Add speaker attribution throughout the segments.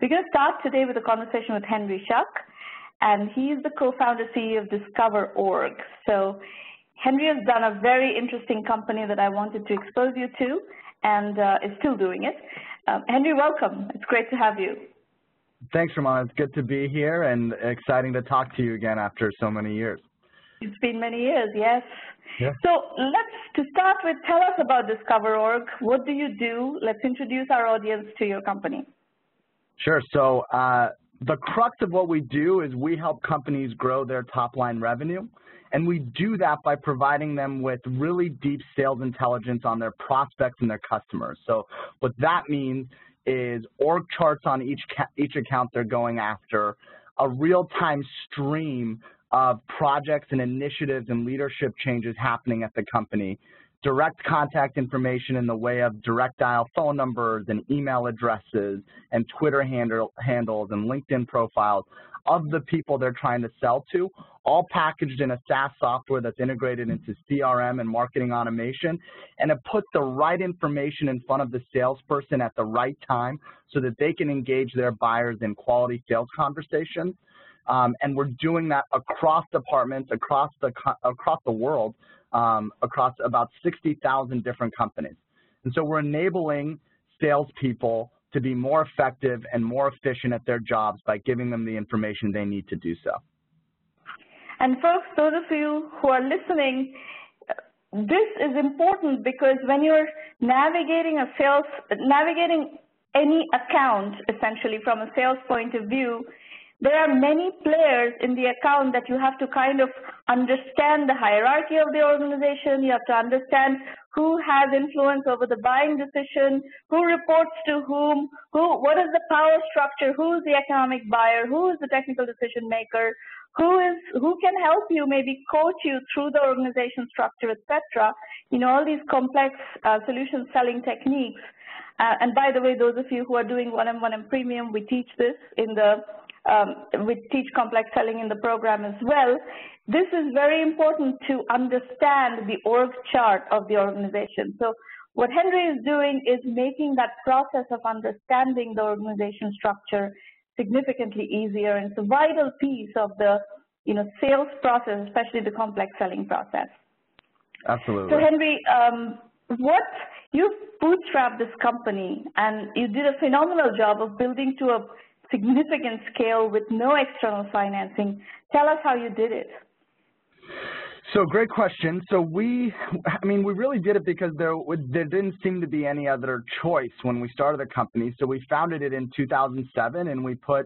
Speaker 1: We're going to start today with a conversation with Henry Schuck, and he's the co-founder CEO of Discover.org. So Henry has done a very interesting company that I wanted to expose you to, and is still doing it. Henry, welcome. It's great to have you.
Speaker 2: Thanks, Ramona. It's good to be here and exciting to talk to you again after so many years.
Speaker 1: It's been many years, yes.
Speaker 2: Yeah.
Speaker 1: So to start with, tell us about Discover.org. What do you do? Let's introduce our audience to your company.
Speaker 2: Sure. So the crux of what we do is we help companies grow their top-line revenue, and we do that by providing them with really deep sales intelligence on their prospects and their customers. So what that means is org charts on each account they're going after, a real-time stream of projects and initiatives and leadership changes happening at the company, direct contact information in the way of direct dial phone numbers and email addresses and Twitter handles and LinkedIn profiles of the people they're trying to sell to, all packaged in a SaaS software that's integrated into CRM and marketing automation, and it puts the right information in front of the salesperson at the right time so that they can engage their buyers in quality sales conversations. And we're doing that across departments, across the world, across about 60,000 different companies. And so we're enabling salespeople to be more effective and more efficient at their jobs by giving them the information they need to do so.
Speaker 1: And folks, those of you who are listening, this is important because when you're navigating any account, essentially from a sales point of view, there are many players in the account that you have to kind of understand the hierarchy of the organization. You have to understand who has influence over the buying decision, who reports to whom, what is the power structure, who is the economic buyer, who is the technical decision maker, who can help you, maybe coach you through the organization structure, etc. You know, all these complex solution selling techniques. And by the way, those of you who are doing one-on-one and premium, we teach this in the we teach complex selling in the program as well. This is very important to understand the org chart of the organization. So what Henry is doing is making that process of understanding the organization structure significantly easier, and it's a vital piece of the sales process, especially the complex selling process.
Speaker 2: Absolutely.
Speaker 1: So Henry, you bootstrapped this company, and you did a phenomenal job of building to a significant scale with no external financing. Tell us how you did it.
Speaker 2: So great question. So we really did it because there didn't seem to be any other choice when we started the company. So we founded it in 2007, and we put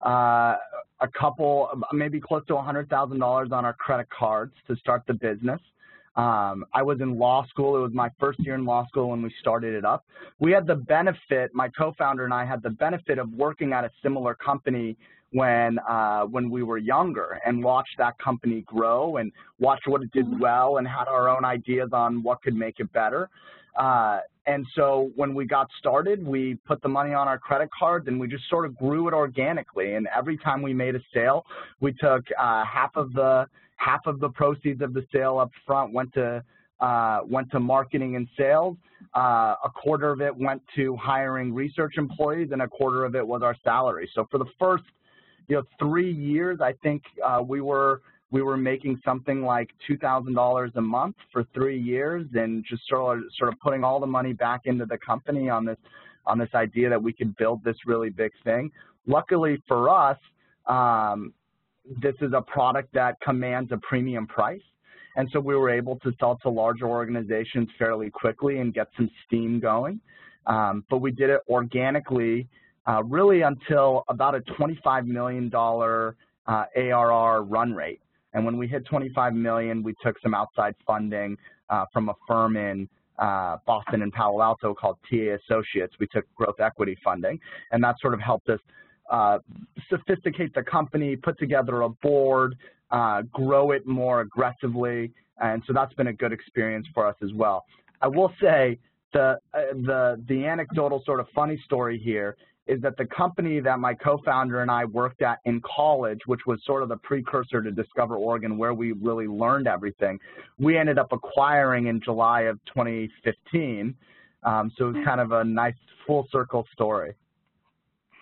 Speaker 2: maybe close to $100,000 on our credit cards to start the business. I was in law school. It was my first year in law school when we started it up. We had the benefit, my co-founder and I had the benefit of working at a similar company when we were younger, and watched that company grow and watched what it did well and had our own ideas on what could make it better. And so when we got started, we put the money on our credit cards and we just sort of grew it organically. And every time we made a sale, we took half of the proceeds of the sale up front went to marketing and sales. A quarter of it went to hiring research employees, and a quarter of it was our salary. So for the first 3 years, I think we were making something like $2,000 a month for 3 years, and just sort of putting all the money back into the company on this idea that we could build this really big thing. Luckily for us, this is a product that commands a premium price, and so we were able to sell to larger organizations fairly quickly and get some steam going. But we did it organically really until about a $25 million ARR run rate. And when we hit 25 million, we took some outside funding from a firm in Boston and Palo Alto called TA Associates. We took growth equity funding, and that sort of helped us sophisticate the company, put together a board, grow it more aggressively, and so that's been a good experience for us as well. I will say the anecdotal sort of funny story here is that the company that my co-founder and I worked at in college, which was sort of the precursor to Discover.org and where we really learned everything, we ended up acquiring in July of 2015. So it was kind of a nice full circle story.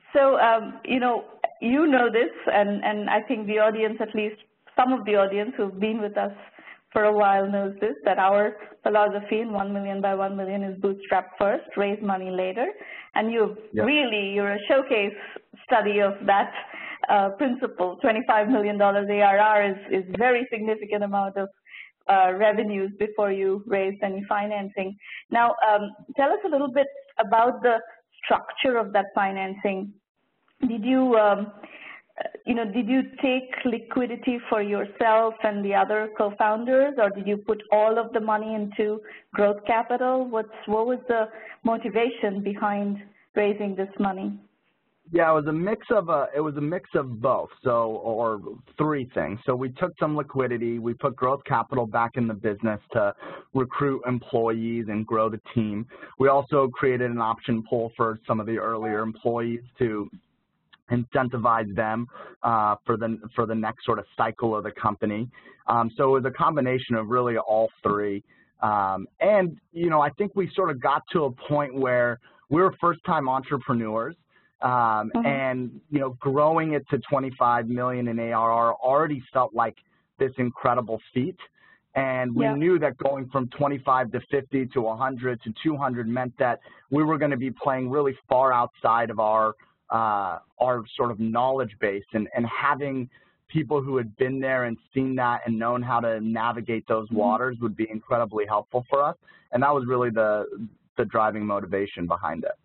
Speaker 1: So, you know this, and I think the audience, at least some of the audience who've been with us for a while knows this, that our philosophy in 1 million by 1 million is bootstrap first, raise money later. And you're a showcase study of that principle. $25 million ARR is very significant amount of revenues before you raise any financing. Now, tell us a little bit about the structure of that financing. Did you, did you take liquidity for yourself and the other co-founders, or did you put all of the money into growth capital? What was the motivation behind raising this money?
Speaker 2: Yeah, it was a mix of both, or three things. So we took some liquidity, we put growth capital back in the business to recruit employees and grow the team. We also created an option pool for some of the earlier employees to incentivize them for the next sort of cycle of the company. So it was a combination of really all three. And I think we sort of got to a point where we were first-time entrepreneurs. And growing it to 25 million in ARR already felt like this incredible feat, and we knew that going from 25 to 50 to 100 to 200 meant that we were going to be playing really far outside of our sort of knowledge base, and having people who had been there and seen that and known how to navigate those waters would be incredibly helpful for us, and that was really the driving motivation behind it.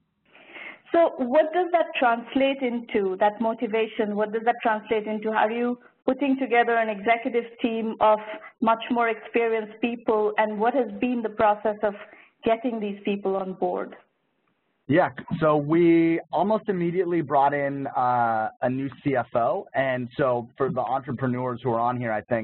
Speaker 1: So what does that translate into, that motivation? What does that translate into? Are you putting together an executive team of much more experienced people, and what has been the process of getting these people on board?
Speaker 2: Yeah, so we almost immediately brought in a new CFO, and so for the entrepreneurs who are on here, I think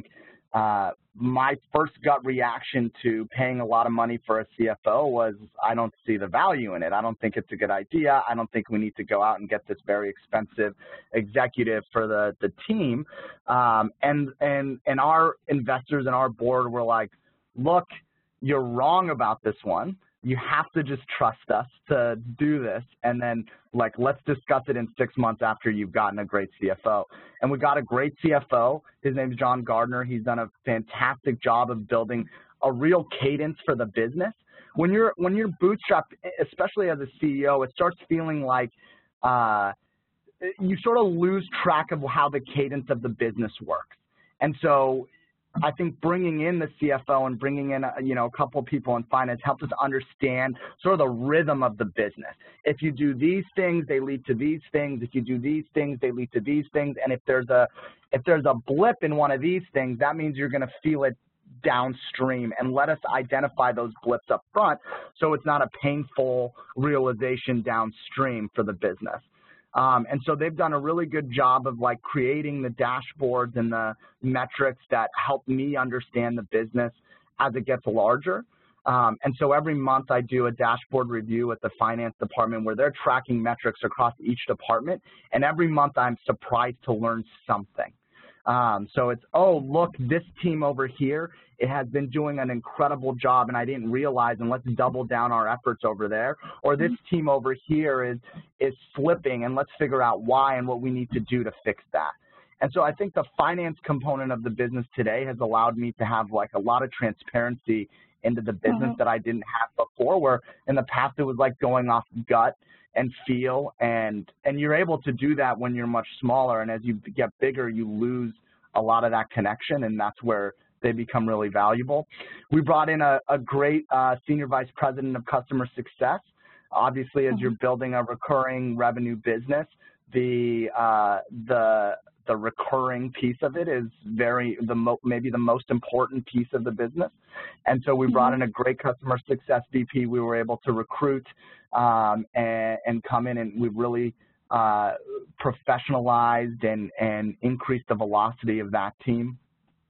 Speaker 2: my first gut reaction to paying a lot of money for a CFO was, I don't see the value in it. I don't think it's a good idea. I don't think we need to go out and get this very expensive executive for the team. And our investors and our board were like, look, you're wrong about this one. You have to just trust us to do this, and then let's discuss it in 6 months after you've gotten a great CFO. And we got a great CFO. His name is John Gardner. He's done a fantastic job of building a real cadence for the business. When you're bootstrapped, especially as a CEO, it starts feeling like you sort of lose track of how the cadence of the business works. And so I think bringing in the CFO and bringing in a couple of people in finance helps us understand sort of the rhythm of the business. If you do these things, they lead to these things. If you do these things, they lead to these things. And if there's a blip in one of these things, that means you're going to feel it downstream, and let us identify those blips up front so it's not a painful realization downstream for the business. And so they've done a really good job of creating the dashboards and the metrics that help me understand the business as it gets larger. And so every month I do a dashboard review with the finance department where they're tracking metrics across each department. And every month I'm surprised to learn something. So it's, oh, look, this team over here, it has been doing an incredible job and I didn't realize, and let's double down our efforts over there. Or this team over here is slipping, and let's figure out why and what we need to do to fix that. And so I think the finance component of the business today has allowed me to have a lot of transparency into the business that I didn't have before, where in the past it was going off gut and feel, and you're able to do that when you're much smaller, and as you get bigger you lose a lot of that connection, and that's where they become really valuable. We brought in a great senior vice president of customer success. Obviously, as you're building a recurring revenue business, the recurring piece of it is maybe the most important piece of the business. And so we brought in a great customer success VP. We were able to recruit and come in, and we've really professionalized and increased the velocity of that team.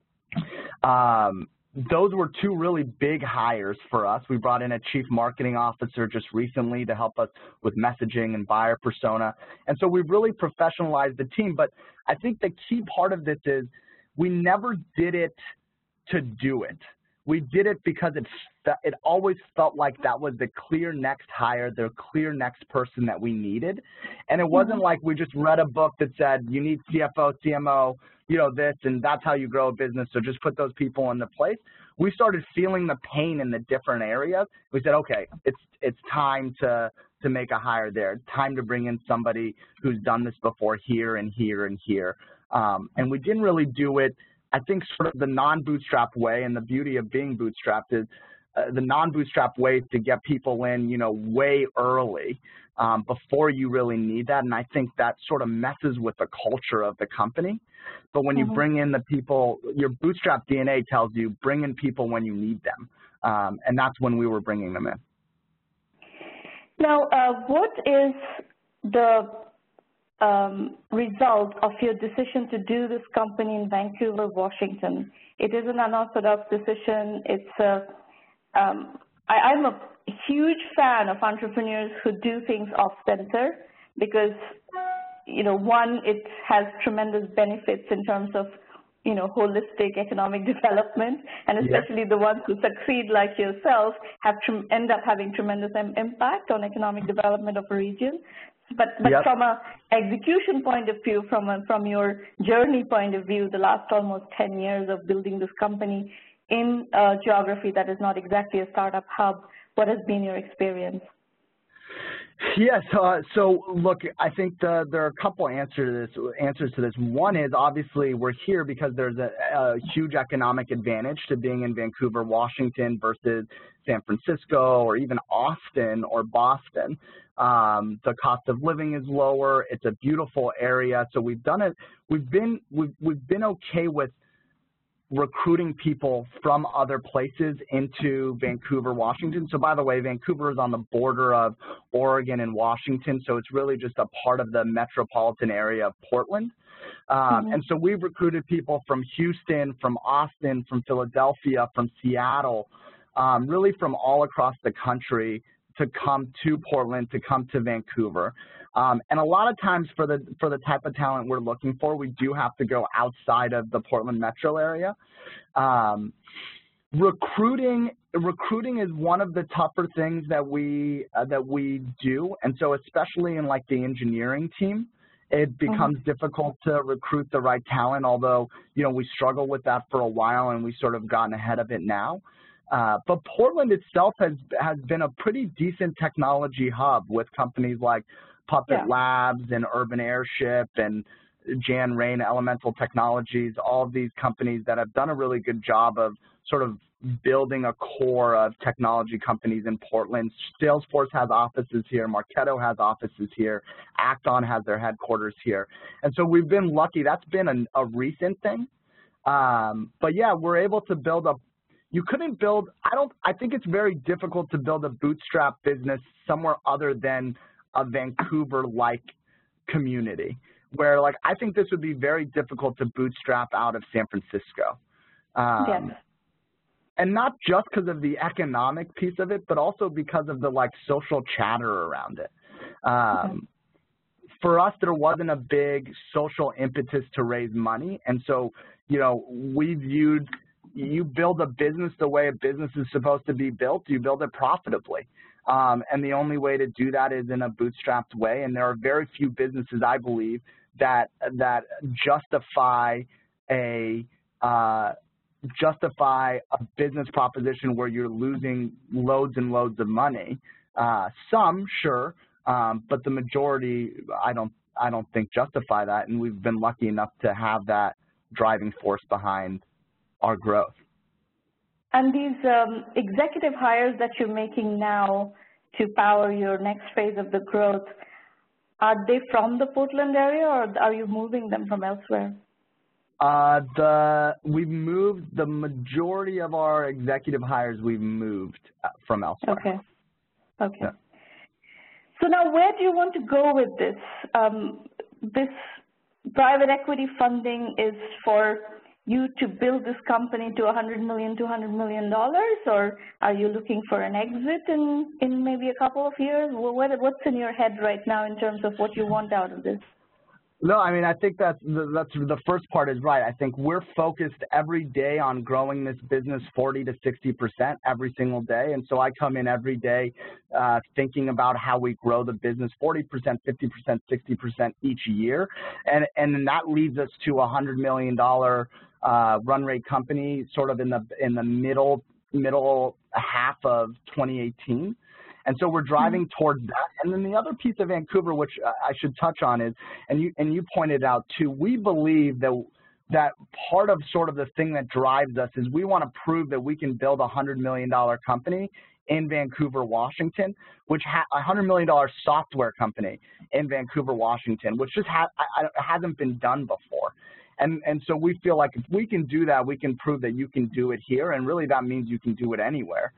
Speaker 2: Those were two really big hires for us. We brought in a chief marketing officer just recently to help us with messaging and buyer persona. And so we've really professionalized the team. But I think the key part of this is we never did it to do it. We did it because it always felt like that was the clear next hire, the clear next person that we needed. And it wasn't like we just read a book that said, you need CFO, CMO, you know, this, and that's how you grow a business, so just put those people into place. We started feeling the pain in the different areas. We said, okay, it's time to make a hire there. It's time to bring in somebody who's done this before here and here and here. And we didn't really do it, I think, sort of the non-bootstrap way, and the beauty of being bootstrapped is the non-bootstrap way to get people in, you know, way early before you really need that. And I think that sort of messes with the culture of the company. But when you bring in the people, your bootstrap DNA tells you bring in people when you need them. And that's when we were bringing them in.
Speaker 1: Now, what is the result of your decision to do this company in Vancouver, Washington? It is an unorthodox decision. It's I'm a huge fan of entrepreneurs who do things off-center because, you know, one, it has tremendous benefits in terms of, you know, holistic economic development, and especially the ones who succeed like yourself end up having tremendous impact on economic development of a region. But from a execution point of view, from your journey point of view, the last almost 10 years of building this company in a geography that is not exactly a startup hub, what has been your experience?
Speaker 2: Yes, so look, I think there are a couple answers to this. One is obviously we're here because there's a huge economic advantage to being in Vancouver, Washington versus San Francisco or even Austin or Boston. The cost of living is lower. It's a beautiful area. So we've done it. We've been okay with recruiting people from other places into Vancouver, Washington. So by the way, Vancouver is on the border of Oregon and Washington, so it's really just a part of the metropolitan area of Portland. And so we've recruited people from Houston, from Austin, from Philadelphia, from Seattle, really from all across the country to come to Portland, to come to Vancouver. And a lot of times for the type of talent we're looking for, we do have to go outside of the Portland metro area. Recruiting is one of the tougher things that we do, and so especially in like the engineering team, it becomes difficult to recruit the right talent. Although, you know, we struggled with that for a while, and we sort of gotten ahead of it now. But Portland itself has been a pretty decent technology hub with companies like Puppet Labs and Urban Airship and Jan Rain Elemental Technologies, all of these companies that have done a really good job of sort of building a core of technology companies in Portland. Salesforce has offices here. Marketo has offices here. Acton has their headquarters here. And so we've been lucky. That's been a recent thing. But yeah, we're able to build you couldn't build, I think it's very difficult to build a bootstrap business somewhere other than a Vancouver-like community, where like I think this would be very difficult to bootstrap out of San Francisco. And not just because of the economic piece of it, but also because of the like social chatter around it. For us, there wasn't a big social impetus to raise money, and so, you know, we viewed you build a business the way a business is supposed to be built. You build it profitably. And the only way to do that is in a bootstrapped way. And there are very few businesses, I believe, that justify a business proposition where you're losing loads and loads of money. Some, sure, but the majority, I don't think justify that. And we've been lucky enough to have that driving force behind our growth.
Speaker 1: And these executive hires that you're making now to power your next phase of the growth, are they from the Portland area, or are you moving them from elsewhere?
Speaker 2: We've moved the majority of our executive hires. We've moved from elsewhere.
Speaker 1: Okay. Okay.
Speaker 2: Yeah.
Speaker 1: So now, where do you want to go with this? This private equity funding is for you to build this company to $100 million, $200 million, or are you looking for an exit in maybe a couple of years? What's in your head right now in terms of what you want out of this?
Speaker 2: No, I mean, I think that's the first part is right. I think we're focused every day on growing this business 40 to 60% every single day. And so I come in every day thinking about how we grow the business 40%, 50%, 60% each year. And then that leads us to a $100 million run rate company sort of in the middle half of 2018. And so we're driving towards that. And then the other piece of Vancouver, which I should touch on, is, and you pointed out too, we believe that part of sort of the thing that drives us is we want to prove that we can build a $100 million company in Vancouver, Washington, which a $100 million software company in Vancouver, Washington, which just hasn't been done before. And so we feel like if we can do that, we can prove that you can do it here, and really that means you can do it anywhere.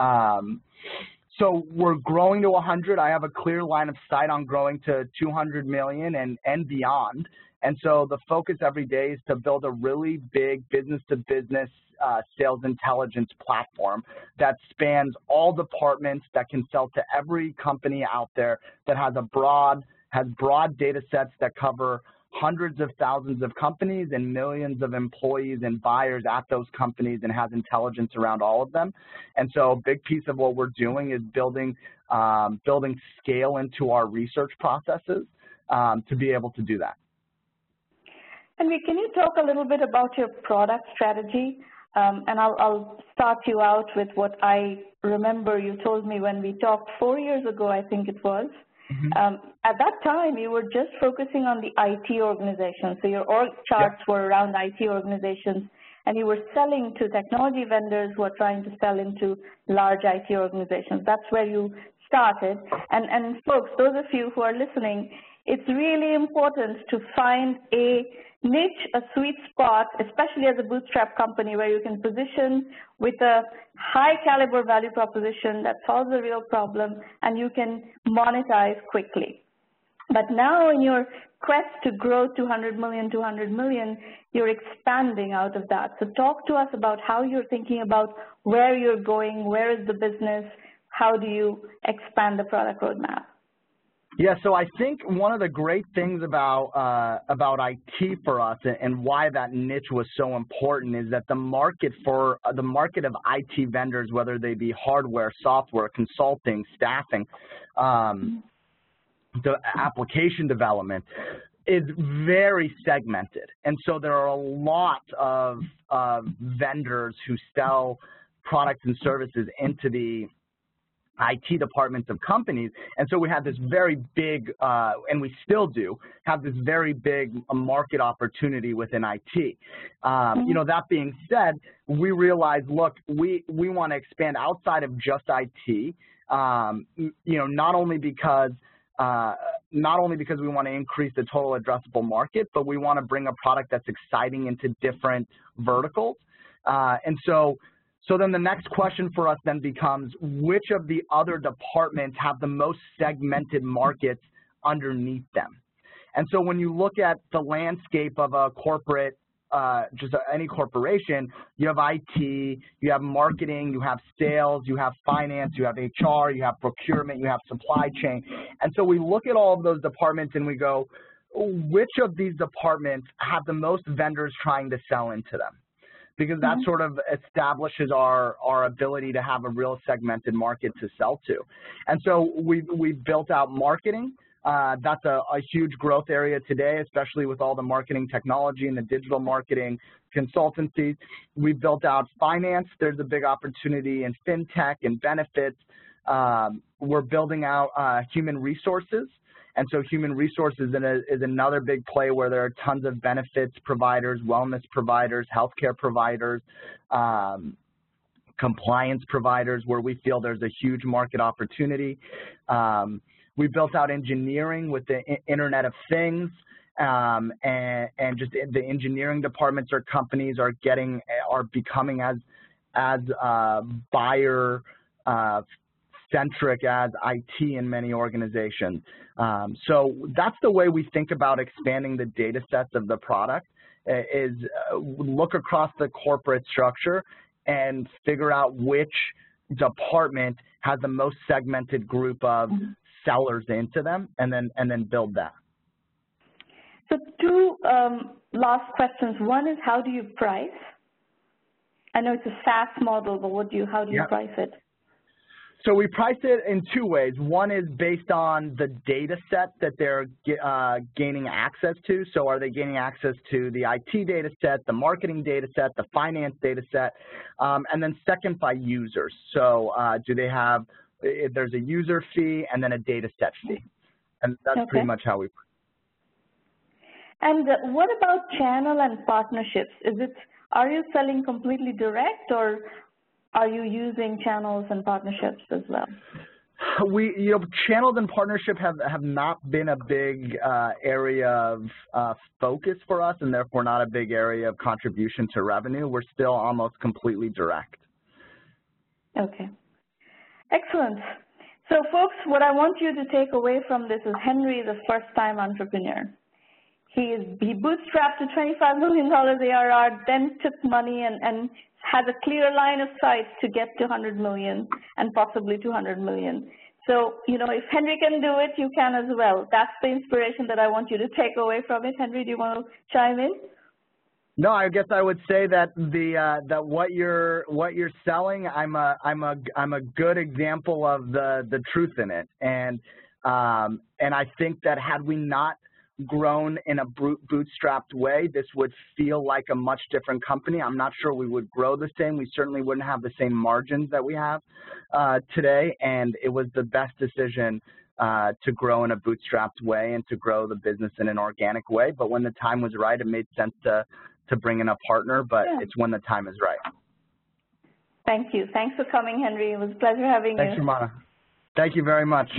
Speaker 2: So we're growing to 100. I have a clear line of sight on growing to 200 million and beyond. And so the focus every day is to build a really big business-to-business sales intelligence platform that spans all departments, that can sell to every company out there, that has broad data sets that cover hundreds of thousands of companies and millions of employees and buyers at those companies, and has intelligence around all of them. And so a big piece of what we're doing is building scale into our research processes to be able to do that.
Speaker 1: Henry, can you talk a little bit about your product strategy? And I'll start you out with what I remember you told me when we talked 4 years ago, I think it was. At that time, you were just focusing on the IT organization. So your org charts were around IT organizations, and you were selling to technology vendors who are trying to sell into large IT organizations. That's where you started. And folks, those of you who are listening, it's really important to find a niche, a sweet spot, especially as a bootstrap company, where you can position with a high caliber value proposition that solves a real problem and you can monetize quickly. But now in your quest to grow 200 million, you're expanding out of that. So talk to us about how you're thinking about where you're going, where is the business, how do you expand the product roadmap?
Speaker 2: Yeah, so I think one of the great things about IT for us and why that niche was so important is that the market of IT vendors, whether they be hardware, software, consulting, staffing, the application development, is very segmented. And so there are a lot of vendors who sell products and services into the IT departments of companies. And so we had this very big, and we still do, have this very big market opportunity within IT. You know, that being said, we realized, look, we want to expand outside of just IT, you know, not only because we want to increase the total addressable market, but we want to bring a product that's exciting into different verticals. And so then the next question for us then becomes, which of the other departments have the most segmented markets underneath them? And so when you look at the landscape of a corporate, just any corporation, you have IT, you have marketing, you have sales, you have finance, you have HR, you have procurement, you have supply chain. And so we look at all of those departments and we go, which of these departments have the most vendors trying to sell into them? Because that sort of establishes our ability to have a real segmented market to sell to. And so we've built out marketing. That's a huge growth area today, especially with all the marketing technology and the digital marketing consultancies. We've built out finance. There's a big opportunity in fintech and benefits. We're building out human resources. And so human resources is another big play where there are tons of benefits providers, wellness providers, healthcare providers, compliance providers, where we feel there's a huge market opportunity. We built out engineering with the Internet of Things, and just the engineering departments or companies are becoming as buyer centric as IT in many organizations. So that's the way we think about expanding the data sets of the product, is look across the corporate structure and figure out which department has the most segmented group of sellers into them, and then build that.
Speaker 1: So two last questions. One is, how do you price? I know it's a SaaS model, but how do you price it?
Speaker 2: So we price it in two ways. One is based on the data set that they're gaining access to. So are they gaining access to the IT data set, the marketing data set, the finance data set, and then second by users. So do they have, there's a user fee and then a data set fee. And that's pretty much how we price.
Speaker 1: And what about channel and partnerships? Are you selling completely direct, or are you using channels and partnerships as well?
Speaker 2: Channels and partnership have not been a big area of focus for us, and therefore not a big area of contribution to revenue. We're still almost completely direct.
Speaker 1: Okay. Excellent. So folks, what I want you to take away from this is Henry is a first-time entrepreneur. He bootstrapped to $25 million ARR, then took money and has a clear line of sight to get to 100 million and possibly 200 million. So, if Henry can do it, you can as well. That's the inspiration that I want you to take away from it. Henry, do you want to chime in?
Speaker 2: No, I guess I would say that that what you're selling, I'm a good example of the truth in it, and I think that had we not grown in a bootstrapped way, this would feel like a much different company. I'm not sure we would grow the same. We certainly wouldn't have the same margins that we have today, and it was the best decision to grow in a bootstrapped way and to grow the business in an organic way. But when the time was right, it made sense to bring in a partner, but it's when the time is right.
Speaker 1: Thank you. Thanks for coming, Henry. It was a pleasure having you.
Speaker 2: Thanks, Romana. Thank you very much.